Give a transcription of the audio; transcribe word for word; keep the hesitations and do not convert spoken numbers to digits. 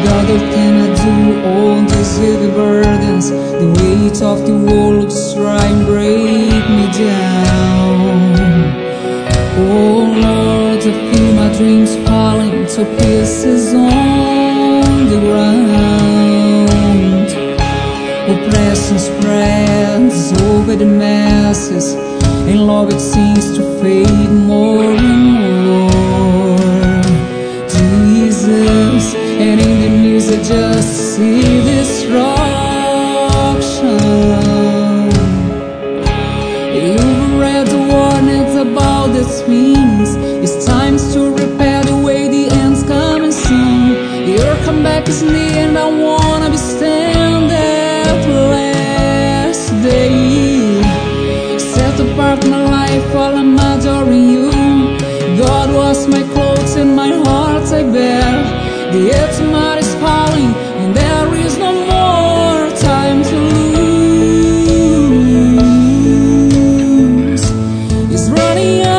other can I do all these heavy burdens? The weight of the world looks try and break me down. Oh Lord, I feel my dreams falling to pieces on the ground. Oppression spreads over the masses, and love it seems to fade more and more. Jesus, and in the news I just see destruction. You've read the warnings about these things. It's time to repair the way the end's coming soon. Your comeback is near and I wanna be standing at the last day. Set apart my life while I'm adoring you. God was my clothes and my heart I bear. The ultimate is falling and there is no more time to lose. It's running out.